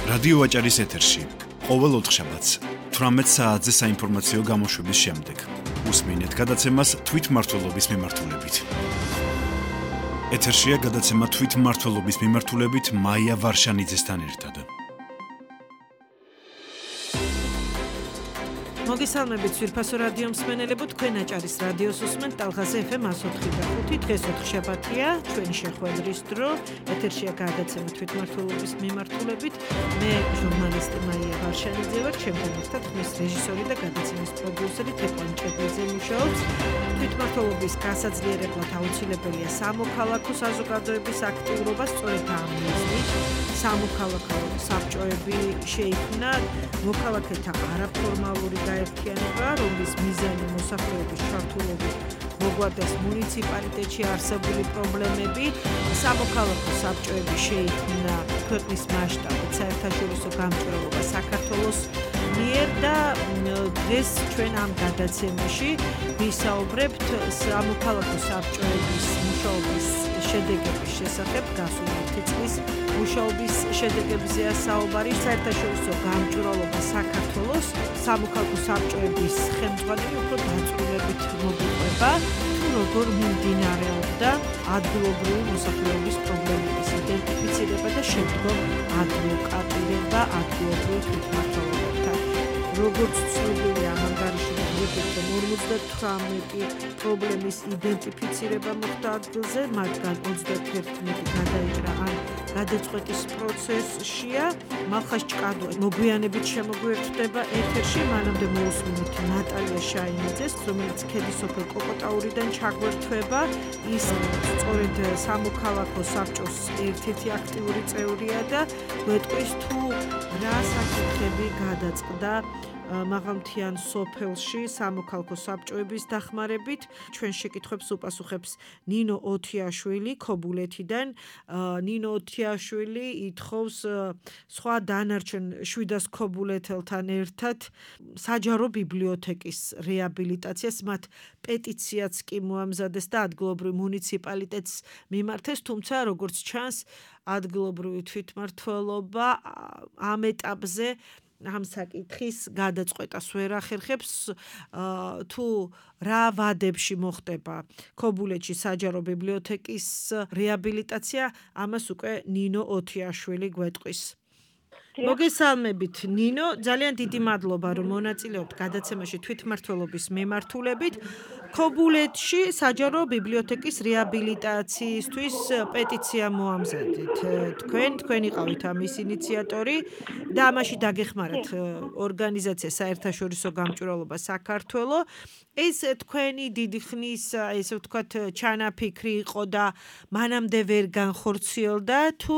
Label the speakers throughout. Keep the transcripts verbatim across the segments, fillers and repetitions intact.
Speaker 1: რადიო ვაჭარის ეთერში ყოველ ოთხშაბათს თვრამეტ საათზე საინფორმაციო გამოშვების შემდეგ უსმინეთ გადაცემას თვითმმართველობის მიმართულებით. ეთერშია გადაცემა თვითმმართველობის მიმართულებით მაია ვარშანიძესთან ერთად.
Speaker 2: მოგესალმებით ძვირფასო რადიო მსმენელებო, თქვენ აჭარის რადიოს უსმენთ ტალღაზე ეფ ემ εκατო ოთხი და ხუთი. დღეს ოთხშაბათია, ჩვენი შეხვედრის დრო. ეთერშია გადაცემა თვითმმართველობის მიმართულებით. მე ჟურნალისტი მაია ვარშანიძე ვარ, ჩემთან ერთად ხმის რეჟისორი და გადაცემის პროდიუსერი თეკვან ჭედიძე მუშაობს. თვითმმართველობის გასაძლიერებლად აუცილებელია სამოქალაქო საზოგადოების აქტიურობა, სწორედ ამ მიზნით სამოქალაქო საბჭოები შეიქმნა მოქალაქეთა არაფორმალური გაერთიანება, რომლის მიზანი მოსახლეობის ჩართულობით მოგვარდეს მუნიციპალიტეტში არსებული პრობლემები. სამოქალაქო საბჭოები შეიქმნა ქვეყნის მასშტაბით საერთაშორისო გამჭვირვალობა საქართველოს მიერ და დღეს ჩვენ ამ გადაცემაში ვისაუბრებთ სამოქალაქო საბჭოების მუშაობის შედეგების შესახებ. გასული ერთი წლის მუშაობის შედეგებზეა საუბარი. საერთაშორისო გამჭვირვალობა საქართველოს სამოქალაქო საბჭოების ხელმძღვანელი უფრო დაწვრილებით მოგვიყვება, თუ როგორ მიმდინარეობდა ადგილობრივი მოსახლეობის პრობლემების იდენტიფიცირება და შემდგომ ადვოკატირება ადგილობრივ თვითმმართველობებთან. როგორც ცნობილია, ამ ანგარიში ვიგებთ, რომ ორმოცდათვრამეტი პრობლემის იდენტიფიცირება მოხდა ადგილზე, მათგან ოცდაათი გადაიჭრა ან გადაწყვეტის პროცესშია. მალხაზ ჭკადო მოგვიანებით შემოგვიერთდება ეთერში, მანამდე მოусმინოთ ნატალია შაინიძეს, რომელიც ქედის სოფელ კოკოტაურიდან ჩაგვერთვება. ის სწორედ სამოქალაქო საბჭოს ერთ-ერთი აქტიური წევრია და გვეტყვის თუ რა საკითხები გადაწყდა მაღალმთიან სოფელში სამოქალაქო საბჭოების დახმარებით. ჩვენ შეკითხვებს უპასუხებს ნინო ოთიაშვილი ქობულეთიდან. ნინო ოთიაშვილი ითხოვს სხვა დანარჩენ შვიდას ქობულეთელთან ერთად საჯარო ბიბლიოთეკის რეაბილიტაციას. მათ პეტიციაც კი მოამზადეს და ადგილობრივ მუნიციპალიტეტს მიმართეს, თუმცა როგორც ჩანს, ადგილობრივი თვითმმართველობა ამ ეტაპზე ამ საკითხის გადაწყვეტას ვერ ახერხებს. თუ რა ვადებში მოხდება ქობულეთში საჯარო ბიბლიოთეკის რეაბილიტაცია, ამას უკვე ნინო ოთიაშვილი გვეტყვის. მოგესალმებით ნინო, ძალიან დიდი მადლობა რომ მონაწილეობთ გადაცემაში თვითმმართველობის მიმართულებით. ქობულეთში საჯარო ბიბლიოთეკის რეაბილიტაციისთვის პეტიცია მოამზადეთ თქვენ, თქვენ იყავით ამის ინიციატორი და ამაში დაგეხმარათ ორგანიზაცია საერთაშორისო გამჭვირვალობა საქართველო. ეს თქვენი დიდი ხნის, ესე ვთქვათ, ჩანაფიქრი იყო და მანამდე ვერ განხორციელდა, თუ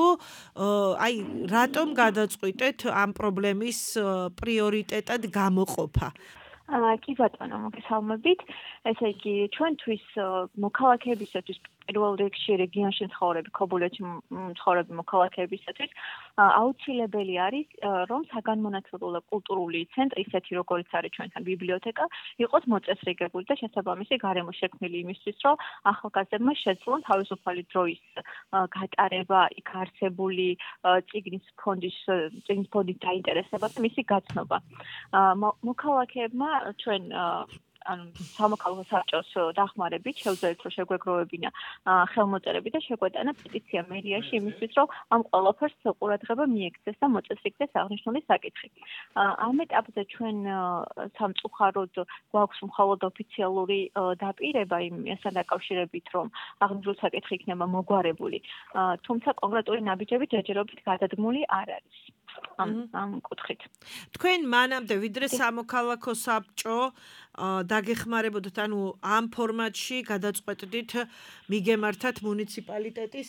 Speaker 2: აი რატომ გადაწყვიტეთ ამ პრობლემის პრიორიტეტად გამოყოფა?
Speaker 3: კი ბატონო, მოგესალმებით. ესე იგი, ჩვენთვის მოქალაქეებისათვის პირველ რიგში რეგიონში მცხოვრები, ქობულეთში მცხოვრები მოქალაქეებისათვის აუცილებელი არის, რომ საგანმანათლებლო კულტურული ცენტრი, ისეთი როგორიც არის ჩვენთან ბიბლიოთეკა, იყოს მოწესრიგებული და შესაბამისი გარემო შექმნილი იმისთვის, რომ ახალგაზრდებმა შეძლონ თავისუფალი დროის გატარება, იქ არსებული წიგნის ფონდის წიგნის ფონდის დაინტერესება და მისი გაცნობა. მოქალაქეებმა ჩვენ ანუ სამოქალაქო საბჭოს დახმარებით შევძლებთ, რომ შეგვეგროვებინა ხელმოწერები და შეგვეტანა პეტიცია მერიაში იმისთვის, რომ ამ ყველაფერს ყურადღება მიექცეს და მოწესრიგდეს აღნიშნული საკითხი. ამ ეტაპზე ჩვენ სამწუხაროდ გვაქვს მხოლოდ ოფიციალური დაპირება იმასთან დაკავშირებით, რომ აღნიშნული საკითხი იქნება მოგვარებული, თუმცა კონკრეტული ნაბიჯები ჯერჯერობით გადადგმული არ არის. ამ ამ კუთხით.
Speaker 2: თქვენ მანამდე ვიდრე სამოქალაქო საბჭო დაგეხმარებოდეთ, ანუ ამ ფორმატში გადაწყვეტდით მიგემართათ მუნიციპალიტეტის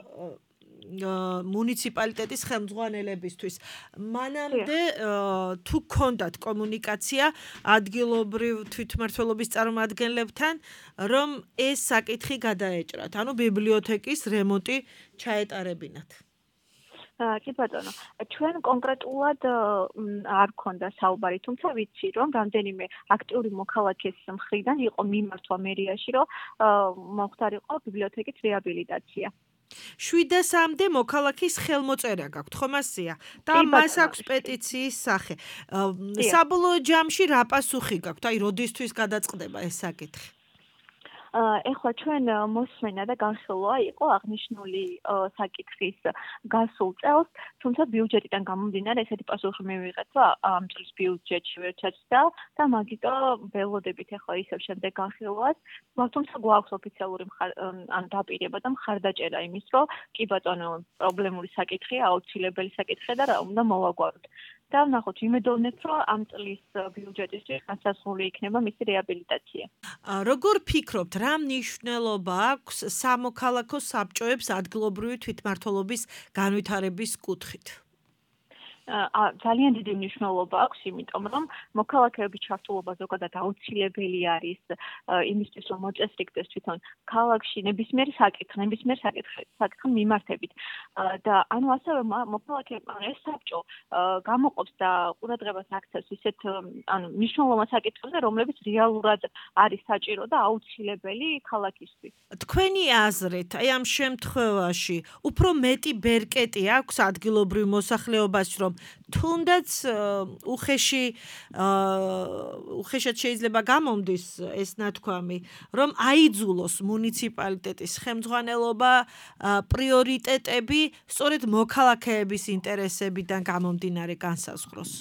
Speaker 2: მუნიციპალიტეტის ხელმძღვანელებისთვის. მანამდე თუ გქონდათ კომუნიკაცია ადგილობრივ თვითმმართველობის წარმომადგენლებთან, რომ ეს საკითხი გადაეჭრათ, ანუ ბიბლიოთეკის რემონტი ჩაეტარებინათ?
Speaker 3: კი ბატონო, ჩვენ კონკრეტულად არ გქონდა საუბარი, თუმცა ვიცი, რომ რამდენიმე აქტიური მოქალაქეს მხრიდან იყო მიმართვა მერიაში, რომ მომხდარიყო ბიბლიოთეკის რეაბილიტაცია.
Speaker 2: შვიდასამდე მოქალაქის ხელმოწერა გაქვთ, ხომ ასეა? და მას აქვს პეტიციის სახე. საბოლოო ჯამში რა პასუხი გაქვთ? აი, როდისთვის გადაწყდება ეს საკითხი?
Speaker 3: ეხლა ჩვენ მოსმენა და განხილვა იყო აღნიშნული საკითხის გასულ წელს, თუმცა ბიუჯეტიდან გამომდინარე ესეთი პასუხი მივიღეთ, რომ ამ წლის ბიუჯეტში ვერ ჩაჯდა და მაგიტომ ველოდებით ეხლა ისევ შემდეგ განხილვას, თუმცა გვაქვს ოფიციალური ან დაპირება და მხარდაჭერა იმის, რომ კი ბატონო, პრობლემური საკითხია, აუცილებელი საკითხია და რა უნდა მოვაგვაროთ. და ნახოთ, იმედოვნებ, რომ ამ წლის ბიუჯეტისთვის განსაზღვრული იქნება მისი რეაბილიტაცია.
Speaker 2: როგორ ფიქრობთ, რა მნიშვნელობა აქვს სამოქალაქო საბჭოებს ადგილობრივი თვითმმართველობის განვითარების კუთხით?
Speaker 3: ძალიან დიდი მნიშვნელობა აქვს, იმიტომ რომ მოქალაქეების ჩართულობა ზოგადად აუცილებელი არის იმისთვის, რომ მოწესრიგდეს თვითონ ქალაქში ნებისმიერი საკითხი, ნებისმიერი საკითხი მიმართებით. და ანუ ასევე მოქალაქეებმა ეს საბჭო გამოყოფს და ყურადღებას აქცევს ისეთ ანუ მნიშვნელოვან საკითხებზე, რომლებიც რეალურად არის საჭირო და აუცილებელი ქალაქისთვის.
Speaker 2: თქვენი აზრით, აი ამ შემთხვევაში უფრო მეტი ბერკეტი აქვს ადგილობრივ მოსახლეობას, რომ თუნდაც უხეში უხეშად შეიძლება გამომდის ეს ნათქვამი, რომ აიძულოს მუნიციპალიტეტის ხელმძღვანელობა პრიორიტეტები სწორედ მოქალაქეების ინტერესებიდან გამომდინარე განსაზღვროს.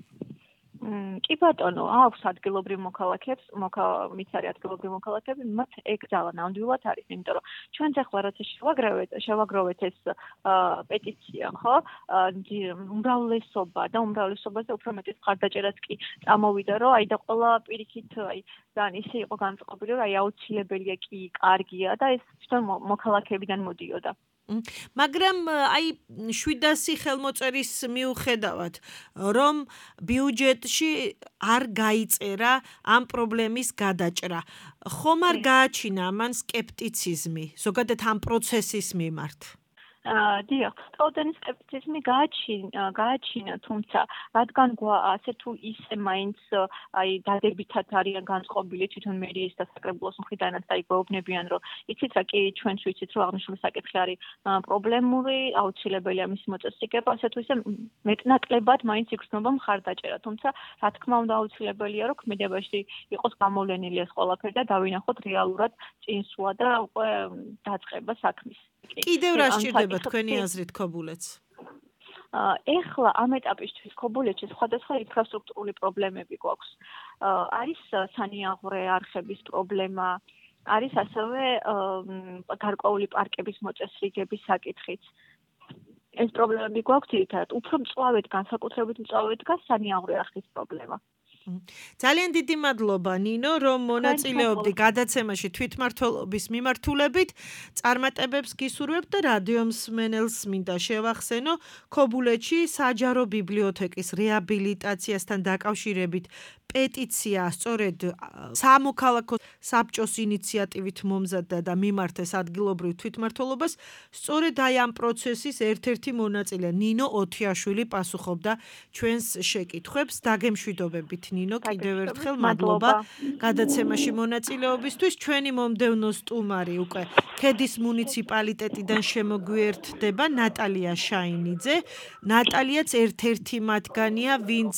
Speaker 3: კი ბატონო, აქვს ადგილობრივ მოქალაქეებს, მიცარი ადგილობრივ მოქალაქეები, მათ ეგ ძალა ნამდვილად არის, იმიტომ რომ ჩვენც ახლა როცა შევაგროვეთ, შევაგროვეთ ეს პეტიცია, ხო? უმრავლესობა და უმრავლესობაზე უფრო მეტი მხარდაჭერაც კი წამოვიდა, რომ აი და ყველა პირიქით, აი ძალიან ისე იყო განწყობილი, რომ აი აუცილებელია კი, კარგია და ეს თვითონ მოქალაქეებიდან მოდიოდა.
Speaker 2: მაგრამ აი შვიდასი ხელმოწერის მიუხედავად, რომ ბიუჯეტში არ გაიწერა ამ პრობლემის გადაჭრა, ხომ არ გააჩინა ამან სკეპტიციზმი, ზოგადად ამ პროცესის მიმართ?
Speaker 3: დიახ, თავდანი სკეპტიციზმი გააჩინა, თუმცა რადგან ასე თუ ისე მაინც აი დადებითად არიან განწყობილი თვითონ მერიის და საკრებულოს მხრიდანაც და იგეუბნებიან, რომ იცით რა, კი ჩვენც ვიცით, რომ აღნიშნული საკითხი არის პრობლემური, აუცილებელია მისი მოწესრიგება, ასე თუ ისე მეტნაკლებად მაინც იგრძნობა მხარდაჭერა, თუმცა რა თქმა უნდა აუცილებელია, რომ ქმედებაში იყოს გამოვლენილი ეს ყველაფერი და დავინახოთ რეალურად წინსვლა და უკვე დაწყება საქმის.
Speaker 2: კიდევ რა სჭირდება თქვენი აზრით ქობულეთს?
Speaker 3: ეხლა ამ ეტაპისთვის ქობულეთში სხვადასხვა ინფრასტრუქტურული პრობლემები გვაქვს. არის სანიაღვრე არხების პრობლემა, არის ასევე გარკვეული პარკების მოწესრიგების საკითხიც. ეს პრობლემები გვაქვს ძირითადად. უფრო მწვავედ, განსაკუთრებით მწვავედ დგას სანიაღვრე არხის პრობლემა.
Speaker 2: ძალიან დიდი მადლობა ნინო, რომ მონაწილეობდი გადაცემაში თვითმმართველობის მიმართულებით. წარმატებებს გისურვებთ და რადიო მსმენელს მინდა შევახსენო, ქობულეთში საჯარო ბიბლიოთეკის რეაბილიტაციასთან დაკავშირებით პეტიცია სწორედ სამოქალაქო საბჭოს ინიციატივით მომზადდა და მიმართეს ადგილობრივ თვითმმართველობას. სწორედ აი ამ პროცესის ერთ-ერთი მონაწილე ნინო ოთიაშვილი პასუხობდა ჩვენს შეკითხვებს. დაგემშვიდობებით ნინო, კიდევ ერთხელ მადლობა გადაცემაში მონაწილეობისთვის. ჩვენი მომდევნო სტუმარი უკვე ქედის მუნიციპალიტეტიდან შემოგვიერთდება ნატალია შაინიძე. ნატალიაც ერთ-ერთი მათგანია, ვინც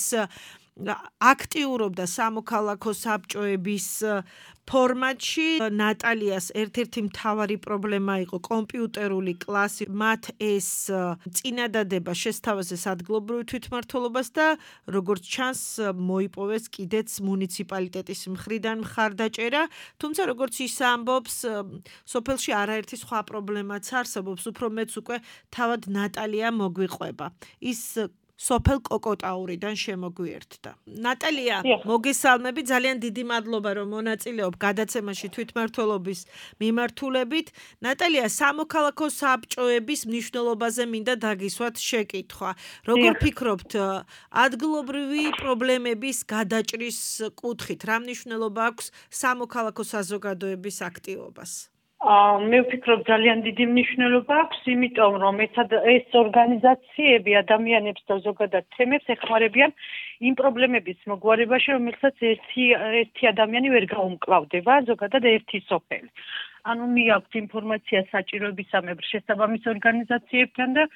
Speaker 2: აქტიურობდა სამოქალაქო საბჭოების ფორმატში. ნატალიას ერთ-ერთი მთავარი პრობლემა იყო კომპიუტერული კლასი. მათ ეს წინადადება შესთავაზეს ადგილობრივ თვითმმართველობას და როგორც ჩანს მოიპოვეს კიდეც მუნიციპალიტეტის მხრიდან მხარდაჭერა. თუმცა როგორც ის ამბობს, სოფელში არაერთი სხვა პრობლემაც არსებობს, უფრო მეც უკვე თავად ნატალია მოგვიყვება. ის სოფელ კოკოტაურიდან შემოგვიერთდა. ნატალია, მოგესალმები, ძალიან დიდი მადლობა, რომ მონაწილეობ გადაცემაში თვითმმართველობის მიმართულებით. ნატალია, სამოქალაქო საბჭოების მნიშვნელობაზე მინდა დაგისვათ შეკითხვა. როგორ ფიქრობთ, ადგილობრივი პრობლემების გადაჭრის კუთხით, რა მნიშვნელობა აქვს სამოქალაქო საზოგადოების აქტივობას?
Speaker 4: მე ვფიქრობ ძალიან დიდი მნიშვნელობა აქვს, იმიტომ რომ ეს ორგანიზაციები ადამიანებს და ზოგადად თემებს ეხმარებიან იმ პრობლემების მოგვარებაში, რომელსაც ერთი ერთი ადამიანი ვერ გაუმკლავდება, ზოგადად ერთი სოფელი. ანუ მიაქვს ინფორმაცია საჭიროებისამებრ შესაბამის ორგანიზაციებთან და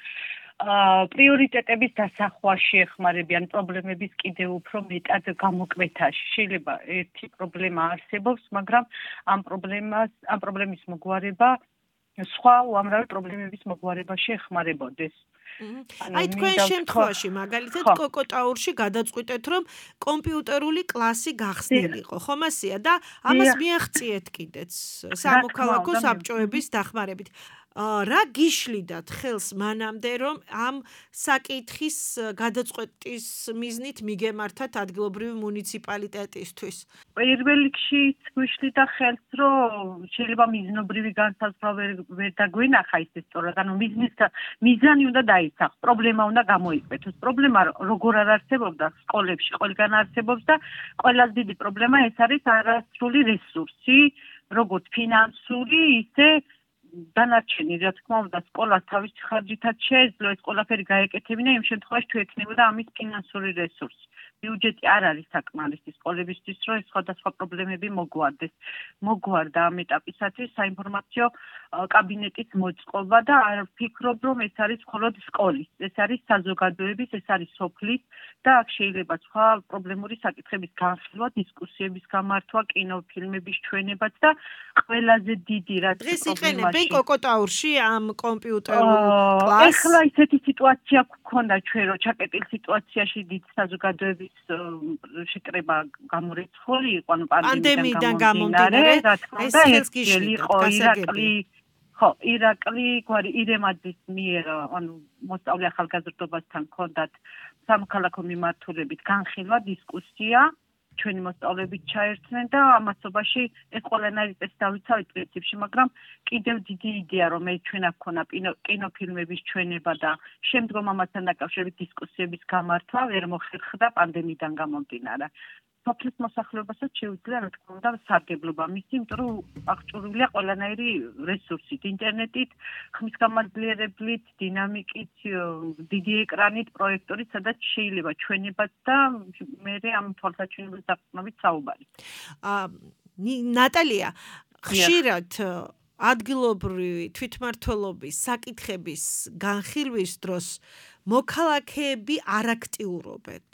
Speaker 4: პრიორიტეტების დასახვაში ეხმარებიან პრობლემების კიდევ უფრო მეტად გამოკვეთაში. შეიძლება ერთი პრობლემა არსებობს, მაგრამ ამ პრობლემას, ამ პრობლემის მოგვარება სხვა უამრავი პრობლემების მოგვარებაში ეხმარებოდეს.
Speaker 2: აი თქვენ შემთხვევაში მაგალითად კოკოტაურში გადაწყვიტეთ რომ კომპიუტერული კლასი გახსნილიყო, ხომ ასეა და ამას მიაღწიეთ კიდეც სამოქალაქო საბჭოების დახმარებით. რა გიშლიდათ ხელს მანამდე რომ ამ საკითხის გადაწყვეტის მიზნით მიგემართათ ადგილობრივი მუნიციპალიტეტისთვის?
Speaker 4: პირველ რიგში გვიშლიდა ხელს რომ შეიძლება მიზნობრივი განსაზღვრა ვერ დაგვენახა ისე სწორად, ანუ მიზნის მიზანი უნდა დაიცახოს, პრობლემა უნდა გამოიკვეთოს. პრობლემა როგორ არ არსებობდა სკოლებში, ყველგან არსებობს და ყველაზე დიდი პრობლემა ეს არის არასრული რესურსი, როგორც ფინანსური, ისე დანარჩენი, რა თქმა უნდა, სკოლას თავის ხარჯითაც შეეძლო ეს ყველაფერი გაეკეთებინა, იმ შემთხვევაში თუ ექნებოდა ამის ფინანსური რესურსი. ბიუჯეტი არ არის საკმარისი სკოლებისთვის, რომ ეს სხვადასხვა პრობლემები მოგვარდეს. მოგვარდა ამ ეტაპისათვის საინფორმაციო კაბინეტის მოწყობა და არ ვფიქრობ, რომ ეს არის მხოლოდ სკოლის, ეს არის საზოგადოების, ეს არის სოფლის და აქ შეიძლება სხვა პრობლემური საკითხების განხილვა, დისკუსიების გამართვა, კინოფილმების ჩვენებაც და ყველაზე დიდი რაც
Speaker 2: პრობლემაში კოკოტაურში ამ კომპიუტერულ კლასს.
Speaker 4: ეხლა ისეთი სიტუაცია გქონდა ჩვენ, რომ ჩაკეტილ სიტუაციაში დიდ საზოგადოების შეკრება გამორიცხული იყო, ანუ
Speaker 2: პანდემიიდან გამომდინარე, ეს ხელს გიშლით გასაგები.
Speaker 4: ხო, ირაკლი, გვარი ირემაძის მიერ, ანუ მოსწავლე ახალგაზრდობასთან ჰქონდათ სამოქალაქო მიმართულებით განხილვა, დისკუსია, ჩვენი მოსწავლეებით ჩაერთნენ და ამასობაში ეს ყველანაირი წესი დავიცავით პრინციპში, მაგრამ კიდევ დიდი იდეა, რომ მე ჩვენ აქ ქონა კინოფილმების ჩვენება და შემდგომ ამასთან დაკავშირებით დისკუსიების გამართვა ვერ მოხერხდა პანდემიიდან გამომდინარე. სოფლის მოსახლეობასაც შეუძლია, რა თქმა უნდა, სარგებლობა მისი, იმიტომ რომ აღჭურვილია ყველანაირი რესურსით, ინტერნეტით, ხმის გამაძლიერებლით, დინამიკით, დიდი ეკრანით, პროექტორით, სადაც შეიძლება ჩვენებაც და მე ამ თვალსაჩინო დაყრდნობით საუბარი.
Speaker 2: ნატალია, ხშირად ადგილობრივი თვითმმართველობის საკითხების განხილვის დროს მოქალაქეები არ აქტიურობენ.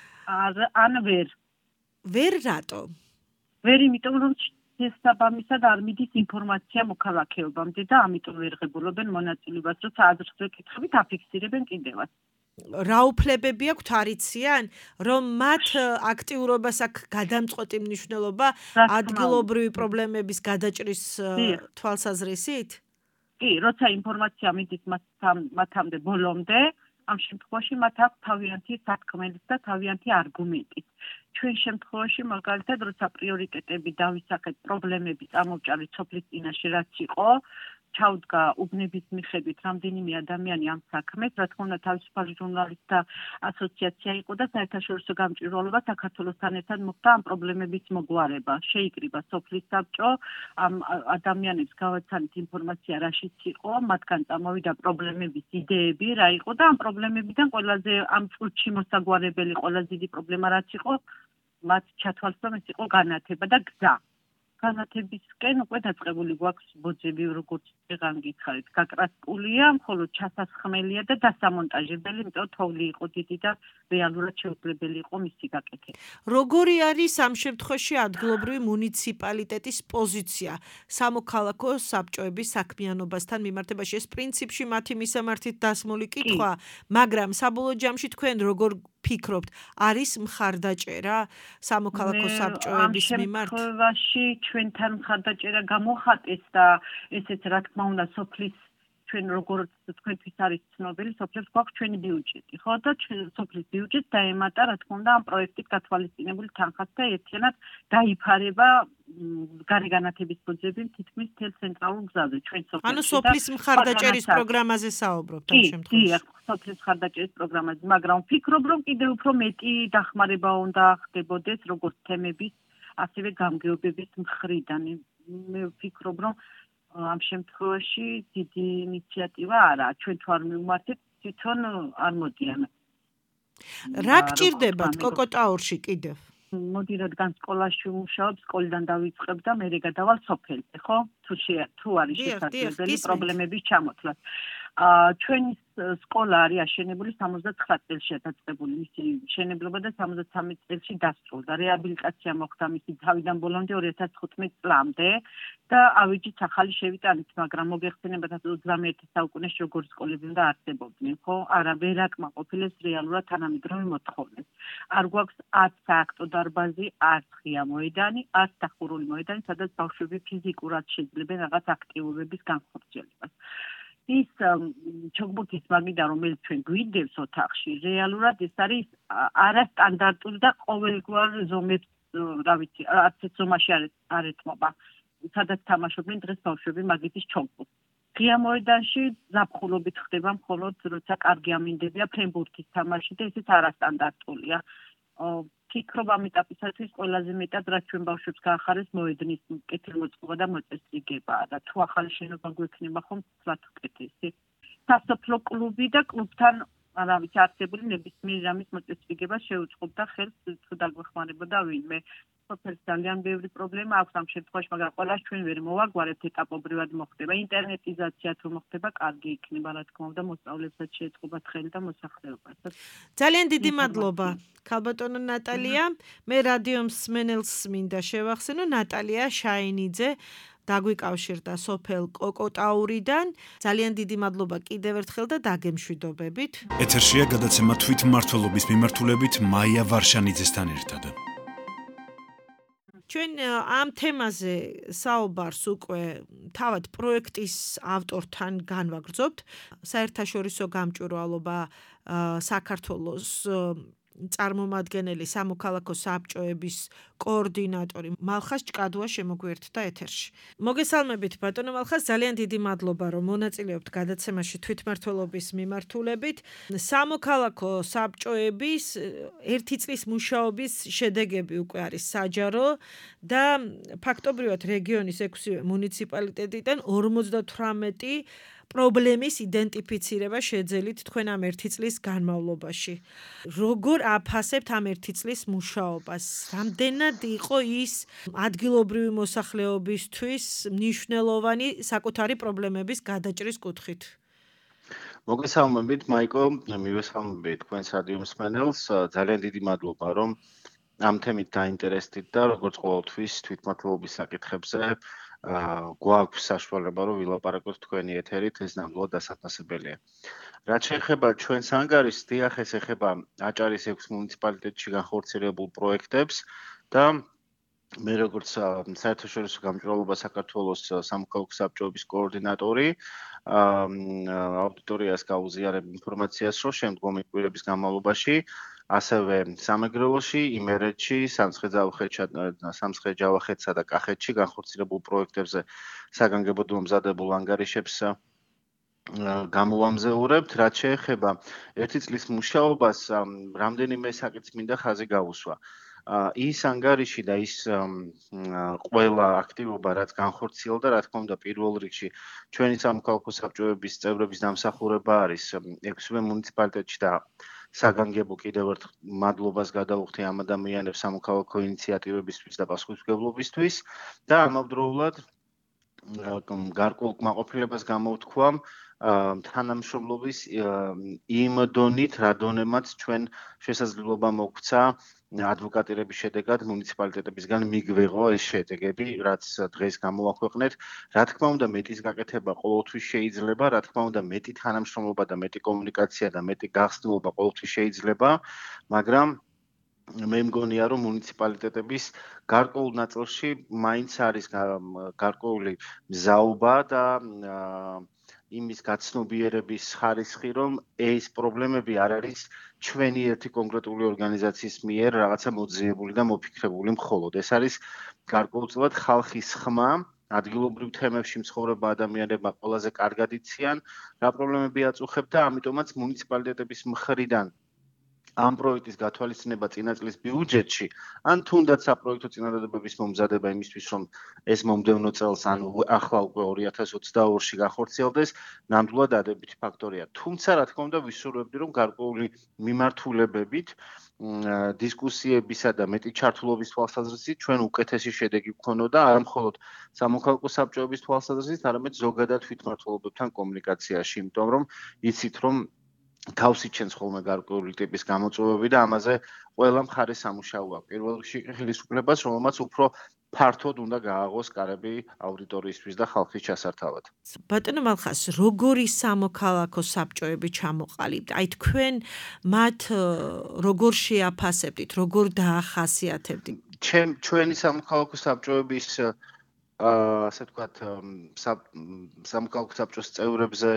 Speaker 4: ან ვერ
Speaker 2: ვერ რატო?
Speaker 4: ვერ იმიტომ რომ შესაბამისად არ მიდის ინფორმაცია მოქალაქეობამდე და ამიტომ ვერ ღებულობენ მონაწილეობას, როცა აზრს ვეკითხებით, აფიქსირებენ კიდევაც.
Speaker 2: რა უფლებები აქვთ არიციან, რომ მათ აქტიურობას აქვს გადამწყვეტი მნიშვნელობა ადგილობრივი პრობლემების გადაჭრის თვალსაზრისით?
Speaker 4: კი, როცა ინფორმაცია მიდის მათამდე ბოლომდე, ამ შემთხვევაში მათ აქვს თავიანთი სათქმელიც და თავიანთი არგუმენტიც. ჩვენ შემთხვევაში მაგალითად, როცა პრიორიტეტები დავისახეთ პრობლემების ამოვჭარით სოფლის წინაშე რაც იყო, ჩაუდგა უბნების მიხედვით რამდენიმე ადამიანი ამ საქმეს, რა თქმა უნდა თავისუფალი ჟურნალისტთა ასოციაცია იყო და საერთაშორისო გამჭვირვალობა საქართველოსთან ერთად მოხდა ამ პრობლემების მოგვარება. შეიკრიბა სოფლის საბჭო, ამ ადამიანებს გავაცანით ინფორმაცია რაშიც იყო, მათგან წამოვიდა პრობლემების იდეები, რა იყო და ამ პრობლემებიდან ყველაზე ამ წუთში მოსაგვარებელი ყველაზე დიდი პრობლემა რაც იყო, მათ ჩათვალეს რომ ეს იყო განათება და გზა. განათებისკენ უკვე დაწყებული გვაქვს ბოძები, როგორც ვიღან გითხარით, გაკრასკულია, მხოლოდ ჩასასხმელია და დასამონტაჟებელი, იმიტომ თოვლი იყო დიდი და რეალურად შეუძლებელი იყო მისი გაკეთება.
Speaker 2: როგორი არის ამ შემთხვევაში ადგილობრივი მუნიციპალიტეტის პოზიცია სამოქალაქო საბჭოების საქმიანობასთან მიმართებაში? ეს პრინციპში მათი მისამართით დასმული კითხვა, მაგრამ საბოლოო ჯამში თქვენ როგორ ფიქრობთ, არის მხარდაჭერა სამოქალაქო საბჭოების მიმართ?
Speaker 4: ამ შემთხვევაში ჩვენთან მხარდაჭერა გამოხატეს და ესეც რა თქმა უნდა სოფლის ჩვენ როგორც თქვენთვის არის ცნობილი, სოფლებს გვაქვს ჩვენი ბიუჯეტი, ხო და სოფლის ბიუჯეტს დაემატა რა თქმა უნდა ამ პროექტით გათვალისწინებული თანხაც და ერთიანად დაიფარება გარეგანათების ბოძები თითქმის მთელ ცენტრალურ გზაზე ჩვენ სოფლებში.
Speaker 2: ანუ სოფლის მხარდაჭერის პროგრამაზე საუბრობთ ამ შემთხვევაში?
Speaker 4: კი, სოფლის მხარდაჭერის პროგრამაზე, მაგრამ ვფიქრობ, რომ კიდევ უფრო მეტი დახმარება უნდა ხდებოდეს როგორც თემების, ასევე გამგეობების მხრიდან. მე ვფიქრობ, რომ ამ შემთხვევაში დიდი ინიციატივა არაა, ჩვენ თუ არ მივმართეთ, თვითონ არ მოდიან.
Speaker 2: რა გჭირდებათ კოკოტაურში კიდევ?
Speaker 4: მოდი რადგან სკოლაში ვმუშაობ, სკოლიდან დავიწყებ და მე გადავალ სოფელზე, ხო? თუ თუ არის შესაძლებელი პრობლემების ჩამოთვლა. აა ჩვენი სკოლა არის აშენებული სამოცდათხრა წელში დაწყებული მისი მშენებლობა და სამოცდათსამი წელში დასრულდა. რეაბილიტაცია მოხდა მისი თავიდან ბოლომდე ორი ათას თხუთმეტ წლამდე და ავიჯით ახალი შევიტანით, მაგრამ მოგეხსენებათ ოცდამეერთე საუკუნეში როგორც სკოლები უნდა არსებობდნენ, ხო? არა, ვერ აკმაყოფილებს რეალურად თანამედროვე მოთხოვნებს. არ გვაქვს არც სააქტო დარბაზი, არც ღია მოედანი, არც დახურული მოედანი, სადაც ბავშვები ფიზიკურად შეძლებენ რაღაც აქტივობების განხორციელებას. ის ჩოგბურთის მაგიდა რომელიც ჩვენ გვიდევს ოთახში რეალურად ეს არის არასტანდარტული და ყოველგვარ ზომებს რა ვიცი არც ზომაში არ ეთმობა სადაც თამაშობენ დღეს ბავშვები მაგითის ჩოგბურთს ღია მოედანში ზაფხულობით ხდება მხოლოდ როცა კარგი ამინდებია ფრენბურთის თამაში და ესეც არასტანდარტულია ფიქრობ ამ ეტაპისათვის ყველაზე მეტად რაც ჩვენ ბავშვებს გაახარეს მოედნის კეთილმოწყობა და მოწესრიგება და თუ ახალი შენობა გვექნება ხომ ვთქვათ უკეთესი სასოფლო კლუბი და კლუბთან არა ვიცი არსებული ნებისმიერ რამის მოწესრიგება შეუწყობდა ხელს თუ დაგვეხმარებოდა ვინმე სოფელს ძალიან ბევრი პრობლემა აქვს ამ შემთხვევაში მაგრამ ყველას ჩვენ ვერ მოვაგვარებთ ეტაპობრივად მოხდება ინტერნეტიზაცია თუ მოხდება კარგი იქნება რა თქმა უნდა მოსწავლეებსაც შეეწყობათ ხელი და მოსახლეობასაც
Speaker 2: ძალიან დიდი მადლობა ქალბატონო ნატალია მე რადიო მსმენელს მინდა შევახსენო ნატალია შაინიძე დაგვიკავშირდა სოფელ კოკოტაურიდან ძალიან დიდი მადლობა კიდევ ერთხელ და დაგემშვიდობებით
Speaker 1: ეთერშია გადაცემა თვითმმართველობის მიმართულებით მაია ვარშანიძესთან ერთად
Speaker 2: ჩვენ ამ თემაზე საუბარს უკვე თავად პროექტის ავტორთან განვაგრძობთ საერთაშორისო გამჭვირვალობა საქართველოს წარმომადგენელი სამოქალაქო საბჭოების კოორდინატორი მალხას ჭკადუა შემოგვიერთდა ეთერში. მოგესალმებით ბატონო მალხას, ძალიან დიდი მადლობა რომ მონაწილეობთ გადაცემაში თვითმმართველობის მიმართულებით. სამოქალაქო საბჭოების ერთი წლის მუშაობის შედეგები უკვე არის საჯარო და ფაქტობრივად რეგიონის ექვსი მუნიციპალიტეტიდან ორმოცდათვრამეტი პრობლემის იდენტიფიცირება შეძელით თქვენ ამ ერთი წლის განმავლობაში. როგორ აფასებთ ამ ერთი წლის მუშაობას? რამდენად იყო ის ადგილობრივი მოსახლეობისთვის მნიშვნელოვანი საკუთარი პრობლემების გადაჭრის კუთხით?
Speaker 5: მოგესალმებით, მაიკო, მივესალმებით თქვენს რადიო მსმენელს. ძალიან დიდი მადლობა, რომ ამ თემით დაინტერესდით და როგორც ყოველთვის თვითმმართველობის საკითხებზე გვაქვს საშუალება რომ ვილაპარაკოთ თქვენი ეთერით, ეს ნამდვილად დასაფასებელია. რაც შეეხება ჩვენს ანგარიშს, დიახ, ეს ეხება აჭარის ექვს მუნიციპალიტეტში განხორციელებულ პროექტებს და მე როგორც საერთაშორისო გამჭვირვალობა საქართველოს სამოქალაქო საბჭოების კოორდინატორი აუდიტორიას გავუზიარებ ინფორმაციას, რომ შემდგომი კვირების განმავლობაში ასევე სამეგრელოში, იმერეთში, სამცხე-ჯავახეთსა და კახეთში განხორციელებულ პროექტებზე საგანგებოდ მომზადებულ ანგარიშებს გამოვამზეურებთ. რაც შეეხება ერთი წლის მუშაობას, რამდენიმე საკითხს მინდა ხაზი გავუსვა. ის ანგარიში და ის ყველა აქტივობა, რაც განხორციელდა, რა თქმა უნდა, პირველ რიგში ჩვენი სამოქალაქო საბჭოების წევრების დამსახურება არის ექვსივე მუნიციპალიტეტში და საგანგებო კიდევ ერთ მადლობას გადავუხდი ამ ადამიანებს სამოქალაქო ინიციატივებისთვის და პასუხისმგებლობისთვის და ამავდროულად გარკვეულ კმაყოფილებას გამოვთქვამ თანამშრომლობის იმ დონით, რა დონემაც ჩვენ შესაძლებლობა მოგვცა ადვოკატირების შედეგად მუნიციპალიტეტებისგან მიგვეღო ეს შედეგები, რაც დღეს გამოვაქვეყნეთ. რა თქმა უნდა, მეტის გაკეთება ყოველთვის შეიძლება, რა თქმა უნდა, მეტი თანამშრომლობა და მეტი კომუნიკაცია და მეტი გახსნილობა ყოველთვის შეიძლება, მაგრამ მე მგონია, რომ მუნიციპალიტეტების გარკვეულ ნაწილში მაინც არის გარკვეული მზაობა და იმის გაცნობიერების ხარისხი, რომ ეს პრობლემები არ არის ჩვენი ერთი კონკრეტული ორგანიზაციის მიერ რაღაცა მოძიებული და მოფიქრებული მხოლოდ. ეს არის გარკვეულწილად ხალხის ხმა, ადგილობრივ თემებში მცხოვრება ადამიანებმა ყველაზე კარგად იციან, რა პრობლემები აწუხებთ და ამიტომაც მუნიციპალიტეტების მხრიდან ამ პროექტის გათვალისწინება წინა წლის ბიუჯეტში, ან თუნდაც საპროექტო წინადადებების მომზადება იმისთვის, რომ ეს მომდევნო წელს, ანუ ახლა უკვე ორი ათას ოცდაორში გახორციელდეს, ნამდვილად დადებითი ფაქტორია. თუმცა, რა თქმა უნდა, ვისურვებდი, რომ გარკვეული მიმართულებებით, დისკუსიებისა და მეტი ჩართულობის თვალსაზრისით ჩვენ უკეთესი შედეგი გვქონოდა, არა მხოლოდ სამოქალაქო საბჭოების თვალსაზრისით, არამედ ზოგადად თვითმმართველობებთან კომუნიკაციაში, იმიტომ რომ იცით, რომ თავს იჩენს ხოლმე გარკვეული ტიპის გამოწვევები და ამაზე ყველა მხარეს სამუშაოა. პირველ რიგში ხელისუფლებას, რომელმაც უფრო ფართოდ უნდა გააღოს კარები აუდიტორიისთვის და ხალხის ჩასართავად.
Speaker 2: ბატონო მალხას, როგორი სამოქალაქო საბჭოები ჩამოყალიბდა? აი თქვენ მათ როგორ შეაფასებდით, როგორ დაახასიათებდით?
Speaker 5: ჩვენ ჩვენი სამოქალაქო საბჭოების აა ასე ვთქვათ, სამოქალაქო საბჭოს წევრებზე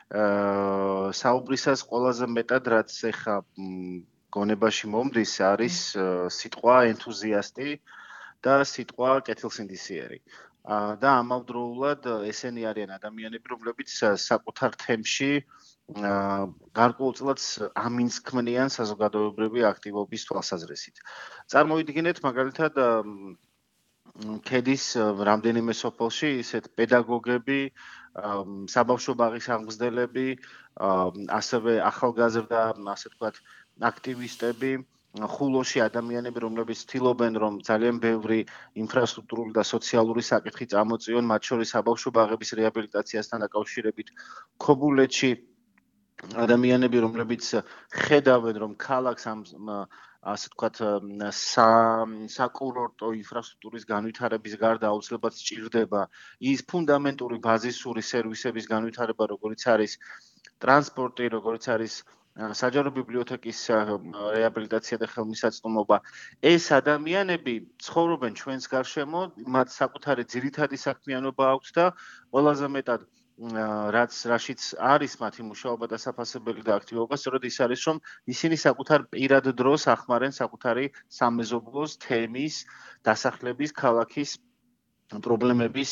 Speaker 5: აა საუბრისას ყველაზე მეტად რაც ეხა გონებაში მომდის არის სიტყვა ენთუზიასტი და სიტყვა კეთილსინდისიერი. და ამავდროულად ესენი არიან ადამიანები, რომლებიც საკუთარ თემში გარკვეულწილად ამინს ქმნიან საზოგადოებრივი აქტივობის თვალსაზრისით. წარმოვიდგინეთ მაგალითად ქედის რამდენიმე სოფელში ისეთ პედაგოგები, საბავშვო ბაღის აღმზრდელები, ასევე ახალგაზრდა, ასე ვთქვათ, აქტივისტები, ხულოში ადამიანები, რომლებიც ცდილობენ, რომ ძალიან ბევრი ინფრასტრუქტურული და სოციალური საკითხი წამოწიონ, მათ შორის საბავშვო ბაღების რეაბილიტაციასთან დაკავშირებით, ქობულეთში ადამიანები, რომლებიც ხედავენ, რომ ქალაქს ამ ასე ვთქვათ, საკურორტო ინფრასტრუქტურის განვითარების გარდა აუცილებლად სჭირდება ის ფუნდამენტური ბაზისური სერვისების განვითარება, როგორიც არის ტრანსპორტი, როგორიც არის საჯარო ბიბლიოთეკის რეაბილიტაცია და ხელმისაწვდომობა. ეს ადამიანები ცხოვრობენ ჩვენს გარშემო, მათ საკუთარი ძირითადი საქმიანობა აქვთ და ყველაზე მეტად რაც რაშიც არის მათი მუშაობა და საფასებელი და აქტივობა, სწორედ ის არის, რომ ისინი საკუთარ პირად დროს ახმარენ საკუთარი სამეზობლოს, თემის, დასახლების, ქალაქის პრობლემების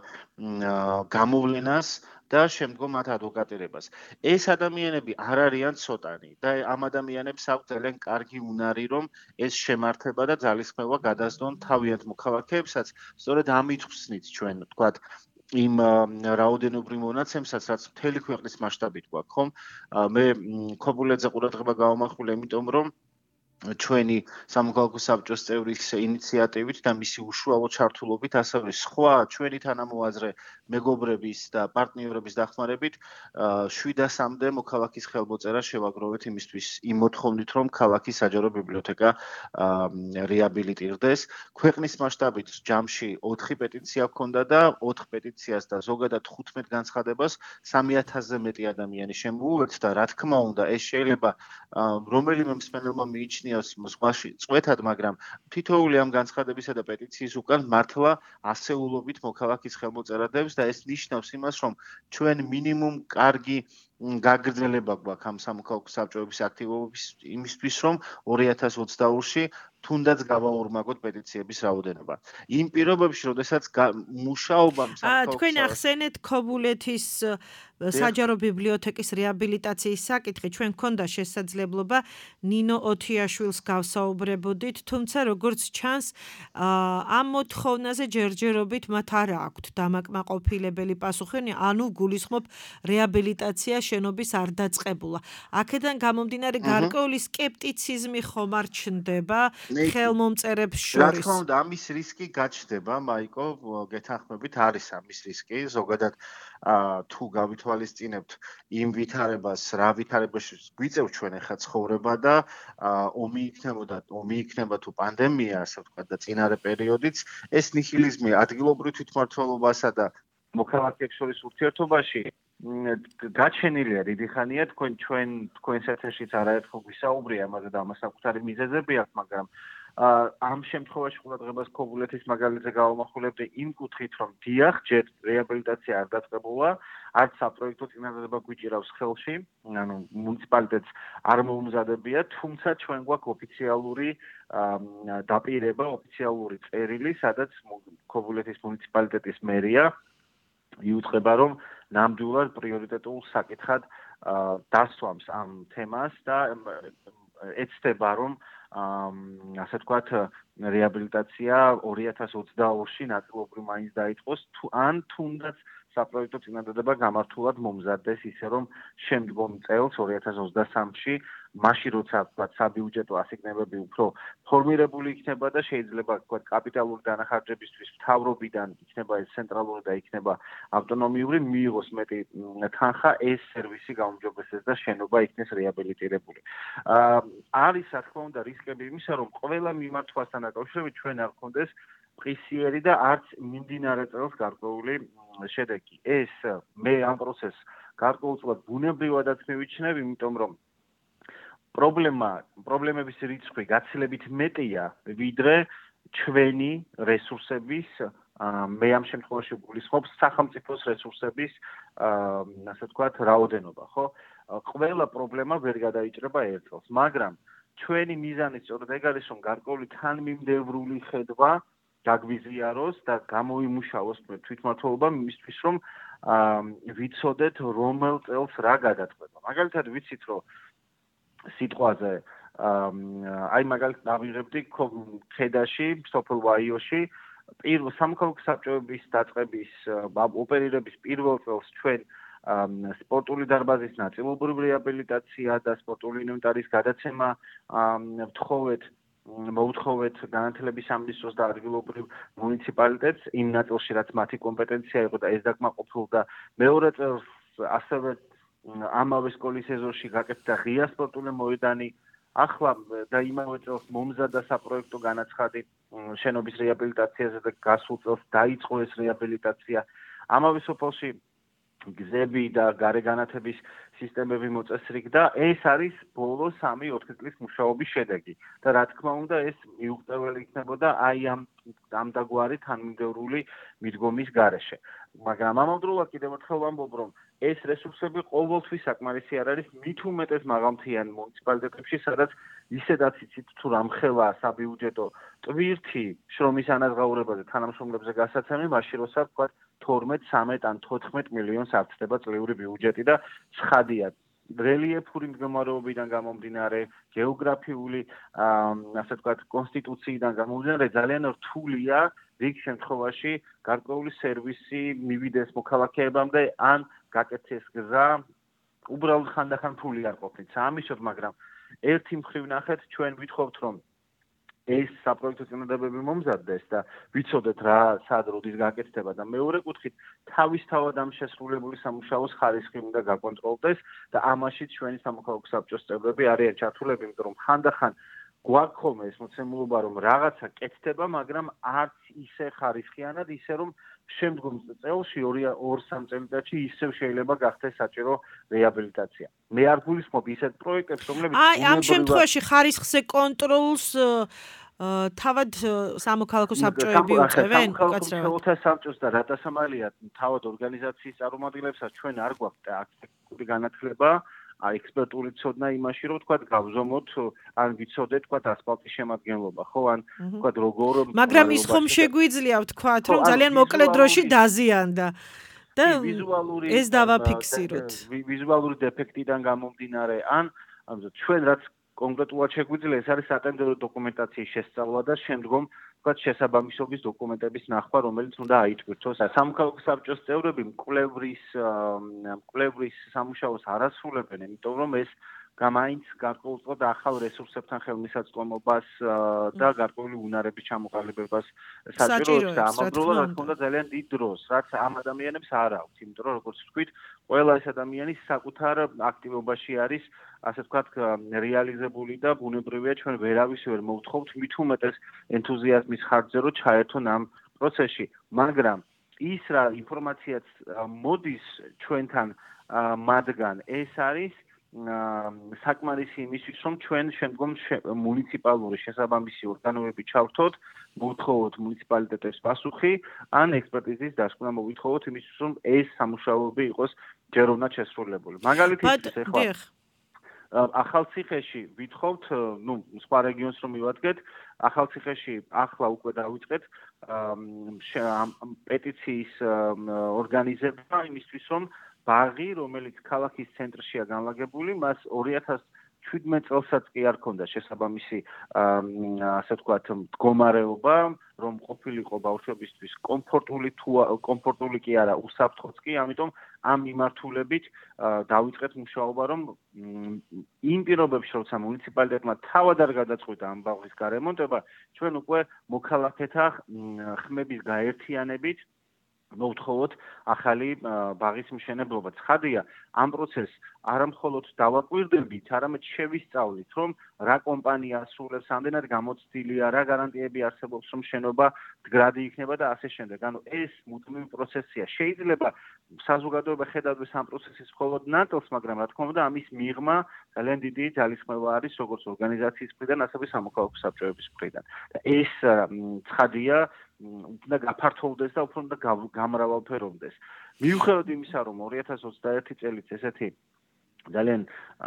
Speaker 5: გამოვლენას და შემდგომ მათ ადვოკატირებას. ეს ადამიანები არ არიან ცოტანი და ამ ადამიანებს აქვს ძალიან კარგი უნარი, რომ ეს შემართება და ძალისხმევა გადასდონ თავიანთ მოქალაქეებსაც, სწორედ ამით ვხსნით ჩვენ, ვთქვათ, იმ რაოდენობრივ მონაცემსაც, რაც მთელი ქვეყნის მასშტაბით გვაქვს, ხომ? მე ქობულეთზე ყურადღება გავამახვილე, იმიტომ რომ ჩვენი სამოქალაქო საბჭოს წევრის ინიციატივით და მისი უშუალო ჩართულობით, ასევე სხვა ჩვენი თანამოაზრე მეგობრების და პარტნიორების დახმარებით შვიდასამდე მოქალაქის ხელმოწერა შევაგროვეთ იმისთვის, იმ მოთხოვნით, რომ ქალაქის საჯარო ბიბლიოთეკა რეაბილიტირდეს. ქვეყნის მასშტაბით ჯამში ოთხი პეტიცია ჰქონდა და ოთხ პეტიციას და ზოგადად თხუთმეტ განცხადებას სამი ათასზე მეტი ადამიანი შემოუერთდა და რა თქმა უნდა, ეს შეიძლება რომელიმე მსმენელმა მიიჩნიოს ზღვაში წვეთად, მაგრამ თითოეული ამ განცხადებისა და პეტიციის უკან მართლა ასეულობით მოქალაქის ხელმოწერა დევს და ეს ნიშნავს იმას, რომ ჩვენ მინიმუმ კარგი გაგრძელება გვაქვს ამ სამოქალაქო საბჭოების აქტივობის იმისთვის, რომ ორი ათას ოცდაორში თუნდაც გავაორმაგოთ პეტიციების რაოდენობა. იმ პირობებში, როდესაც მუშაობა
Speaker 2: სამოქალაქო თქვენ ახსენეთ ქობულეთის საჯარო ბიბლიოთეკის რეაბილიტაციის საკითხი, ჩვენ გქონდა შესაძლებლობა ნინო ოთიაშვილს გავსაუბრებოდით, თუმცა როგორც ჩანს, ამ მოთხოვნაზე ჯერჯერობით მათ არ აქვთ დამაკმაყოფილებელი პასუხი, ანუ გულისხმობ რეაბილიტაცია შენობის არ დაწყებულა. აქედან გამომდინარე გარკვეული სკეპტიციზმი ხომ არ ჩნდება ხელმომწერებს შორის.
Speaker 5: რა თქმა უნდა, ამის რისკი გაჩნდება, მაიკო, გეთანხმებით, არის ამის რისკი, ზოგადად თუ გავითვალისწინებთ იმ ვითარებას, რა ვითარებაში გვიწევს ჩვენ ახლა ცხოვრება და ომი იქნებოდა, ომი იქნება თუ პანდემია, ასე ვთქვათ, და წინარე პერიოდიც, ეს ნიჰილიზმი ადგილობრივ თვითმმართველობასა და მოქალაქეებს შორის ურთიერთობაში გაჩენილია დიდი ხანია, თქვენ ჩვენ თქვენს ეთერშიც არაერთხელ გვისაუბრია ამაზე და ამას საკუთარი მიზეზები აქვს, მაგრამ ამ შემთხვევაში ყურადღებას ქობულეთის მაგალითზე გავამახვილებდი იმ კუთხით, რომ დიახ, ჯერ რეაბილიტაცია არ დაწყებულა, არც საპროექტო წინადადება გვიჭირავს ხელში, ანუ მუნიციპალიტეტს არ მოუმზადებია, თუმცა ჩვენ გვაქვს ოფიციალური დაპირება, ოფიციალური წერილი, სადაც ქობულეთის მუნიციპალიტეტის მერია იუწყება, რომ ნამდვილად პრიორიტეტულ საკითხად დასვამს ამ თემას და ეცდება რომ ასე ვთქვათ რეაბილიტაცია ორი ათას ოცდაორში ნაწილობრივ მაინც დაიწყოს თუ ან თუნდაც საპროექტო წინადადება გამართულად მომზადდეს ისე რომ შემდგომ წელს ორი ათას ოცდასამში მაშინ როცა ვთქვათ საბიუჯეტო ასიგნებები უფრო ფორმირებული იქნება და შეიძლება ვთქვათ კაპიტალური დანახარჯებისთვის მთავრობიდან იქნება ეს ცენტრალური და იქნება ავტონომიური მიიღოს მეტი თანხა ეს სერვისი გაუმჯობესდეს და შენობა იქნეს რეაბილიტირებული. არის რა თქმა უნდა რისკები იმისა რომ ყველა მიმართვასთან დაკავშირებით ჩვენ არ გქონდეს პრისიერი და არც მიმდინარე წელს გარკვეული შედეგი. ეს მე ამ პროცესს გარკვეულწილად ბუნებრივადაც მივიჩნევ, იმიტომ რომ პრობლემა, პრობლემების რიცხვი გაცილებით მეტია, ვიდრე ჩვენი რესურსების, მე ამ შემთხვევაში გულისხმობ სახელმწიფოს რესურსების, ასე ვთქვათ, რაოდენობა, ხო? ყველა პრობლემა ვერ გადაიჭრება ერთ წელს, მაგრამ ჩვენი მიზანი სწორედ ეგ არის, რომ გარკვეული თანმიმდევრული ხედვა გაგვიზიაროს და გამოიმუშავოს თვითმმართველობა იმისთვის, რომ ვიცოდეთ რომელ წელს რა გადაწყვეტა. მაგალითად ვიცით, რომ სიტყვაზე აი მაგალითად ავიღებდი ქედაში, სოფელ ვაიოში, პირველ სამოქალაქო საბჭოების დაწყების ოპერირების პირველ წელს ჩვენ სპორტული დარბაზის ნაწილობრივ რეაბილიტაცია და სპორტული ინვენტარის გადაცემა ვთხოვეთ მოუთხოვეთ განათლების სამინისტროს და ადგილობრივ მუნიციპალიტეტს იმ ნაწილში, რაც მათი კომპეტენცია იყო და ეს დაკმაყოფილდა. მეორე წელს ასევე ამავე სკოლის ეზოში გაკეთდა ღია სპორტული მოედანი. ახლა და იმავე წელს მომზადდა საპროექტო განაცხადი შენობის რეაბილიტაციაზე და გასულ წელს დაიწყო ეს რეაბილიტაცია. ამავე სოფელში გზები და გარეგანათების სისტემები მოწესრიგდა. ეს არის ბოლო სამი ოთხი წლის მუშაობის შედეგი და რა თქმა უნდა ეს მიუღწეველი იქნებოდა აი ამ ამდაგვარი თანმიმდევრული მიდგომის გარეშე. მაგრამ ამავდროულად კიდევ ერთხელ ვამბობ, რომ ეს რესურსები ყოველთვის საკმარისი არ არის მით უმეტეს მაღალმთიან მუნიციპალიტეტებში, სადაც ისედაც იცით თუ რამხელა საბიუჯეტო ტვირთი შრომის ანაზღაურებაზე თანამშრომლებზე გასაცემი, მაშინ როცა ვთქვათ თორმეტ, ცამეტ ან თოთხმეტ მილიონს არწდება წლიური ბიუჯეტი და ცხადია რელიეფური მდგომარეობიდან გამომდინარე, გეოგრაფიული, ასე ვთქვათ, კონსტიტუციიდან გამომდინარე ძალიან რთულია რიგ შემთხვევაში გარკვეული სერვისი მივიდეს მოქალაქეებამდე ან გაკეთდეს გზა, უბრალოდ ხანდახან ფული არ ყოფნით. ამისოდ, მაგრამ ერთი მხრივ ნახეთ, ჩვენ ვითხოვთ, რომ ეს საპროექტო წინადადებები მომზადდეს და ვიცოდეთ რა სად როდის გაკეთდება და მეორე კუთხით თავისთავად ამ შესრულებული სამუშაოს ხარისხი უნდა გაკონტროლდეს და ამაშიც ჩვენი სამოქალაქო საბჭოს წევრები არიან ჩართულები, იმიტომ რომ ხანდახან გვაქვს ხოლმე ეს მოცემულობა, რომ რაღაცა კეთდება, მაგრამ არც ისე ხარისხიანად, ისე რომ შემდგომ წელში ორ სამ წელიწადში ისევ შეიძლება გახდეს საჭირო რეაბილიტაცია. მე არ გულისხმობ ისეთ პროექტებს, რომლებიც
Speaker 2: აი ამ შემთხვევაში ხარისხზე კონტროლს თავად სამოქალაქო საბჭოები უწევენ,
Speaker 5: უკაცრავად. საბჭოს და რატასამალია თავად ორგანიზაციის წარმომადგენლებსაც ჩვენ არ გვაქვს აქტიური განათლება, ექსპერტული ცოდნა იმაში, რომ თქვა გავზომოთ, ან ვიცოდეთ, თქვა ასფალტის შემადგენლობა, ხო, ან თქვა როგორ
Speaker 2: მაგრამ ის ხომ შეგვიძლია ვთქვათ, რომ ძალიან მოკლე დროში დაზიანდა. და ეს დავაფიქსიროთ.
Speaker 5: ვიზუალური დეფექტიდან გამომდინარე, ან ჩვენ რაც კონკრეტულად შეგვიძლია, ეს არის სატენდერო დოკუმენტაციის შესწავლა და შემდგომ თქვათ შესაბამისობის დოკუმენტების ნახვა, რომელიც უნდა აიჭვირთოს. სამოქალაქო საბჭოს წევრები მკვლევრის მკვლევრის სამუშაოს არ ასრულებენ, იმიტომ რომ ეს გამაინც გარკვეულწილად ახალ რესურსებთან ხელმისაწვდომობას და გარკვეული უნარების ჩამოყალიბებას საჭიროებს და ამავდროულად რა თქმა უნდა ძალიან დიდ დროს, რაც ამ ადამიანებს არ აქვს, იმიტომ რომ როგორც ვთქვით, ყველა ეს ადამიანი საკუთარ აქტივობაში არის, ასე ვთქვათ, რეალიზებული და ბუნებრივია ჩვენ ვერავის ვერ მოვთხოვთ მით უმეტეს ენთუზიაზმის ხარჯზე რომ ჩაერთონ ამ პროცესში, მაგრამ ის რა ინფორმაციაც მოდის ჩვენთან მათგან, ეს არის საკმარისი იმისთვის, რომ ჩვენ შემდგომ მუნიციპალური შესაბამისი ორგანოები ჩავთოთ, მოვთხოვოთ მუნიციპალიტეტებს პასუხი, ან ექსპერტიზის დასკვნა მოვითხოვოთ იმისთვის, რომ ეს სამუშაოები იყოს ჯეროვნად შესრულებული. მაგალითისთვის ეხლა ახალციხეში ვითხოვთ, ну, სხვა რეგიონს რომ მივადგეთ, ახალციხეში ახლა უკვე დავიწყეთ პეტიციის ორგანიზება იმისთვის, რომ ბაღი, რომელიც ქალაქის ცენტრშია განლაგებული, მას ორი ათას ჩვიდმეტ წელსაც კი არ ქონდა შესაბამისი ასე ვთქვათ მდგომარეობა რომ ყოფილიყო ბავშვებისთვის კომფორტული თუ კომფორტული კი არა უსაფრთხოც კი ამიტომ ამ მიმართულებით დავიწყეთ მუშაობა რომ იმ პირობებში როცა მუნიციპალიტეტმა თავად არ გადაწყვიტა ამ ბაღის გარემონტება ჩვენ უკვე მოქალაქეთა ხმების გაერთიანებით მოვთხოვოთ ახალი ბაღის მშენებლობა. ცხადია, ამ პროცესს არა მხოლოდ დავაკვირდებით, არამედ შევისწავლით, რომ რა კომპანია ასრულებს, ამდენად გამოცდილია, რა გარანტიები არსებობს, რომ შენობა მდგრადი იქნება და ასე შემდეგ. ანუ ეს მუდმივი პროცესია. შეიძლება საზოგადოება ხედავდეს ამ პროცესის მხოლოდ ნაწილს, მაგრამ რა თქმა უნდა, ამის მიღმა ძალიან დიდი ძალისხმევა არის როგორც ორგანიზაციის მხრიდან, ასევე სამოქალაქო საბჭოების მხრიდან. და ეს ცხადია უნდა გაფართოვდეს და უფრო უნდა გამრავალფეროვდეს. მიუხედავად იმისა, რომ ორი ათას ოცდაერთი წელიც ესეთი ძალიან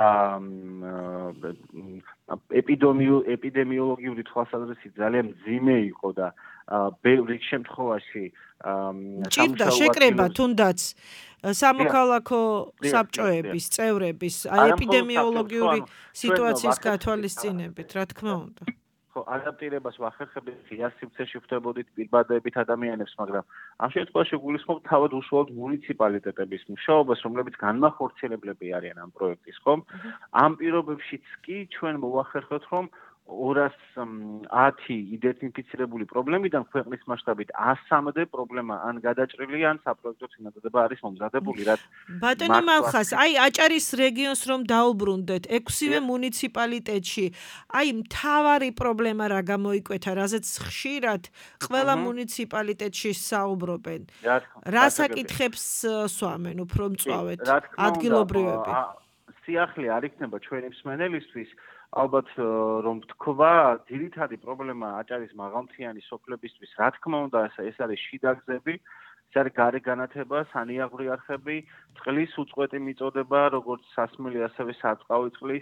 Speaker 5: ეპიდემიოლოგიური თვალსაზრისით ძალიან მძიმე იყო და ბევრი შემთხვევაში
Speaker 2: ჭირდა შეკრება თუნდაც სამოქალაქო საბჭოების წევრების ეპიდემიოლოგიური სიტუაციის გათვალისწინებით, რა თქმა უნდა.
Speaker 5: ხო, ადაპტირებას ვახერხებთ ღია სივრცეში ხვდებოდით პირბადებით ადამიანებს, მაგრამ ამ შემთხვევაში გულისხმობ თავად უშუალოდ მუნიციპალიტეტების მუშაობას, რომლებიც განმახორციელებლები არიან ამ პროექტის, ხომ? ამ პირობებშიც კი ჩვენ მოვახერხებთ, რომ ორას ათი იდენტიფიცირებული პრობლემიდან ქვეყნის მასშტაბით ასამდე პრობლემა ან გადაჭრილი, ან საპროექტო წინადადება არის მომზადებული, რაც
Speaker 2: ბატონო მალხას, აი აჭარის რეგიონს რომ დაუბრუნდეთ, ექვსივე მუნიციპალიტეტში, აი მთავარი პრობლემა რა გამოიკვეთა, რაზეც ხშირად ყველა მუნიციპალიტეტში საუბრობენ. რა საკითხებს სვამენ უფრო მწვავედ ადგილობრივები?
Speaker 5: სიახლე არ იქნება ჩვენი მსმენელისთვის ალბათ რომ თქვა, ძირითადი პრობლემა აჭარის მაღალმთიანი სოფლებისთვის, რა თქმა უნდა, ეს არის შიდა გზები, ეს არის გარე განათება, სანიაღვრე არხები, წყლის უწყვეტი მიწოდება, როგორც სასმელი, ასევე საწყავი წყლის,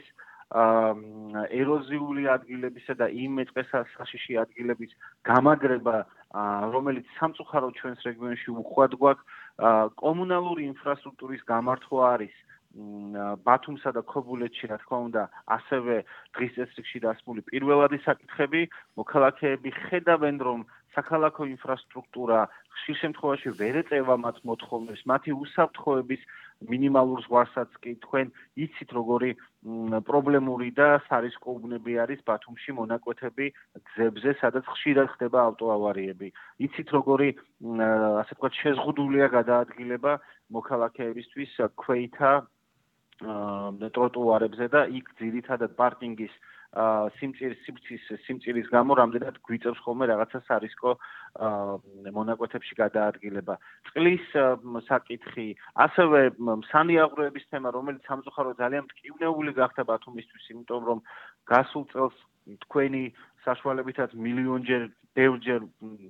Speaker 5: ეროზიული ადგილებისა და იმ მეწყესაშიში ადგილების გამაგრება, რომელიც სამწუხაროდ ჩვენს რეგიონში უხვად გვაქვს, კომუნალური ინფრასტრუქტურის გამართვა არის ბათუმსა და ქობულეთში, რა თქმა უნდა, ასევე დღის წესრიგში დასმული პირველადი საკითხები, მოქალაქეები ხედავენ, რომ საქალაქო ინფრასტრუქტურა ხშირ შემთხვევაში ვერ ეწევა მათ მოთხოვნებს, მათი უსაფრთხოების მინიმალურ ზღვარსაც კი თქვენ იცით, როგორი პრობლემური და სარისკო უბნები არის ბათუმში მონაკვეთები გზებზე, სადაც ხშირად ხდება ავტოავარიები. იცით, როგორი ასე ვთქვათ, შეზღუდულია გადაადგილება მოქალაქეებისთვის ქვეითა ტროტუარებზე და იქ ძირითადად პარკინგის სიმწირის სივრცის სიმწირის გამო რამდენად გვიწევს ხოლმე რაღაცა სარისკო მონაკვეთებში გადაადგილება. წყლის საკითხი, ასევე სანიაღვრეების თემა, რომელიც სამწუხაროდ ძალიან მტკივნეული გახდა ბათუმისთვის, იმიტომ რომ გასულ წელს თქვენი საშუალებითაც მილიონჯერ ბევრჯერ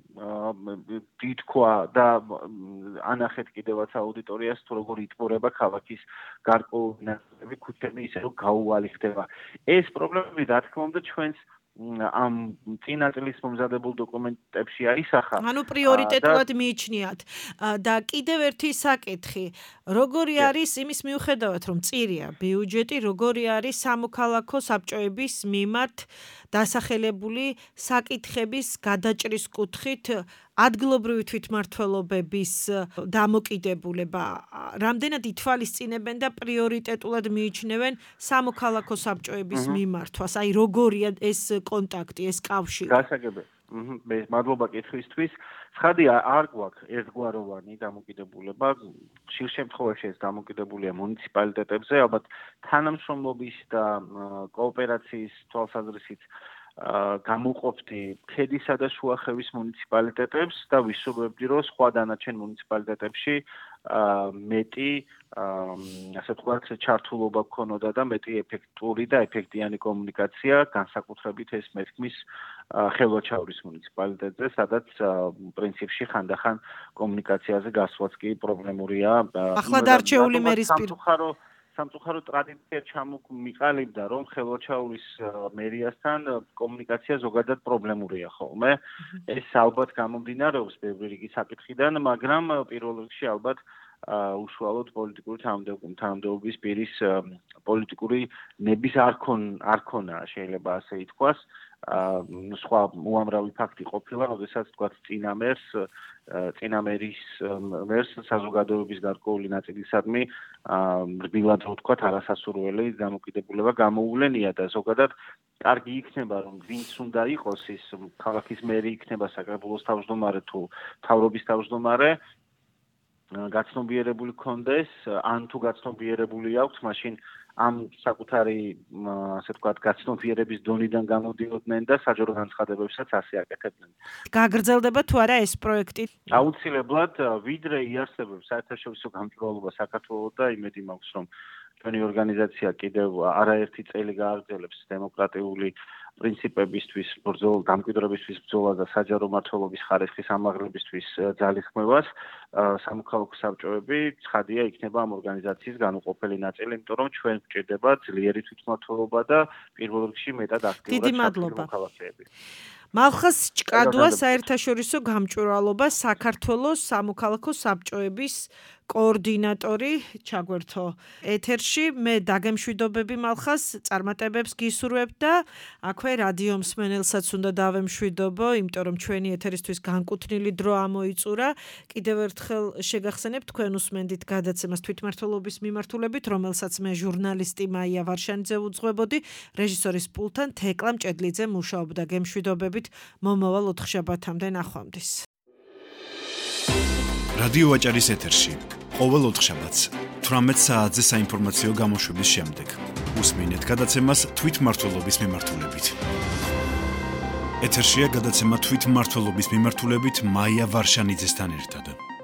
Speaker 5: დიდქვა და ანახეთ კიდევაც აუდიტორიას თუ როგორ იტყურება ქალაქის გარკვეული ნაწილები, ქუჩები ისე რომ გაუვალი ხდება. ეს პრობლემები რა თქმა უნდა ჩვენს ამ წინა წლის მომზადებულ დოკუმენტებში აისახა.
Speaker 2: ანუ პრიორიტეტულად მიიჩნიათ. და კიდევ ერთი საკითხი, როგორი არის იმის მიუხედავად, რომ წირია ბიუჯეტი, როგორი არის სამოქალაქო საბჭოების მიმართ დასახელებული საკითხების გადაჭრის კუთხით ადგილობრივი თვითმმართველობების დამოკიდებულება, რამდენად ითვალისწინებენ და პრიორიტეტულად მიიჩნევენ სამოქალაქო საბჭოების მიმართვას, აი როგორია ეს კონტაქტი, ეს კავშირი?
Speaker 5: გასაგებია. მე მადლობა კითხვისთვის. ცხადია, არ გვაქვს ერთგვაროვანი დამოკიდებულება. ხშირ შემთხვევაში ეს დამოკიდებულია მუნიციპალიტეტებზე, ალბათ თანამშრომლობის და კოოპერაციის თვალსაზრისით გამოყოფდი ქედისა და შუახევის მუნიციპალიტეტებს და ვისურვებდი, რომ სხვა დანარჩენ მუნიციპალიტეტებში მეტი ასე ვთქვათ, ჩართულობა გქონოდა და მეტი ეფექტური და ეფექტიანი კომუნიკაცია, განსაკუთრებით ეს მეთქმის ხელვაჩაურის მუნიციპალიტეტზე, სადაც პრინციპში ხანდახან კომუნიკაციაზე გასვლაც კი პრობლემურია.
Speaker 2: ახლა დარჩეული მერის
Speaker 5: პირ სამწუხარო ტრადიცია ჩამომიყალიბდა, რომ ხელვაჩაურის მერიასთან კომუნიკაცია ზოგადად პრობლემურია ხოლმე. ეს ალბათ გამომდინარეობს ბევრი რიგი საკითხიდან, მაგრამ პირველ რიგში ალბათ უშუალოდ პოლიტიკური თანამდებობის პირის პოლიტიკური ნების არქონა შეიძლება ასე ითქვას. სხვა უამრავი ფაქტი ყოფილა, როდესაც თქვა წინამერს წინამერის მერს საზოგადოების გარკვეული ნაწილისადმი რბილად ვთქვა არასასურველი დამოკიდებულება გამოუვლენია და ზოგადად კარგი იქნება რომ ვინც უნდა იყოს ის ქალაქის მერი იქნება საკრებულოს თავმჯდომარე თუ მთავრობის თავმჯდომარე გაცნობიერებული კონდეს ან თუ გაცნობიერებული აქვს მაშინ ამ საკუთარი ასე ვთქვათ გაცნობიერების დონიდან გამოდიოდნენ და საჯარო განცხადებებსაც ასე აკეთებდნენ.
Speaker 2: გაგრძელდება თუ არა ეს პროექტი?
Speaker 5: აუცილებლად ვიდრე იარსებებს საერთაშორისო გამჭვირვალობა საქართველოს და იმედი მაქვს რომ ჩვენი ორგანიზაცია კიდევ არაერთი წელი გააგრძელებს დემოკრატიული პრინციპებისთვის, ბრძოლა დამკვიდრებისთვის ბრძოლა და საჯარო მმართველობის ხარისხის ამაღლებისთვის ძალისხმევას, სამოქალაქო საბჭოები ცხადია იქნება ამ ორგანიზაციის განუყოფელი ნაწილი, იმიტომ რომ ჩვენ გვჭირდება ძლიერი თვითმმართველობა და პირველ რიგში მეტად აქტიურად მოქალაქეები.
Speaker 2: მალხას ჭკადოა საერთაშორისო გამჭვირვალობა საქართველოს სამოქალაქო საბჭოების კოორდინატორი ჩაგვერთო ეთერში მე დაგემშვიდობები მალხას წარმატებებს გისურვებ და აქვე რადიო მსმენელსაც უნდა დავემშვიდობო იმიტომ რომ ჩვენი ეთერისთვის განკუთვნილი დრო ამოიწურა კიდევ ერთხელ შეგახსენებ თქვენ უსმენდით გადაცემას თვითმმართველობის მიმართულებით რომელსაც მე ჟურნალისტი მაია ვარშანიძე უძღვებოდი რეჟისორის პულტთან თეკლა მჭედლიძე მუშაობდა გემშვიდობებით მომავალ ოთხშაბათამდე ნახვამდის
Speaker 1: რადიო ვაჭარის ეთერში ყოველ ოთხშაბათს თვრამეტ საათზე საინფორმაციო გამოშვების შემდეგ უსმინეთ გადაცემას თვითმმართველობის მიმართულებით. ეთერშია გადაცემა თვითმმართველობის მიმართულებით მაია ვარშანიძესთან ერთად.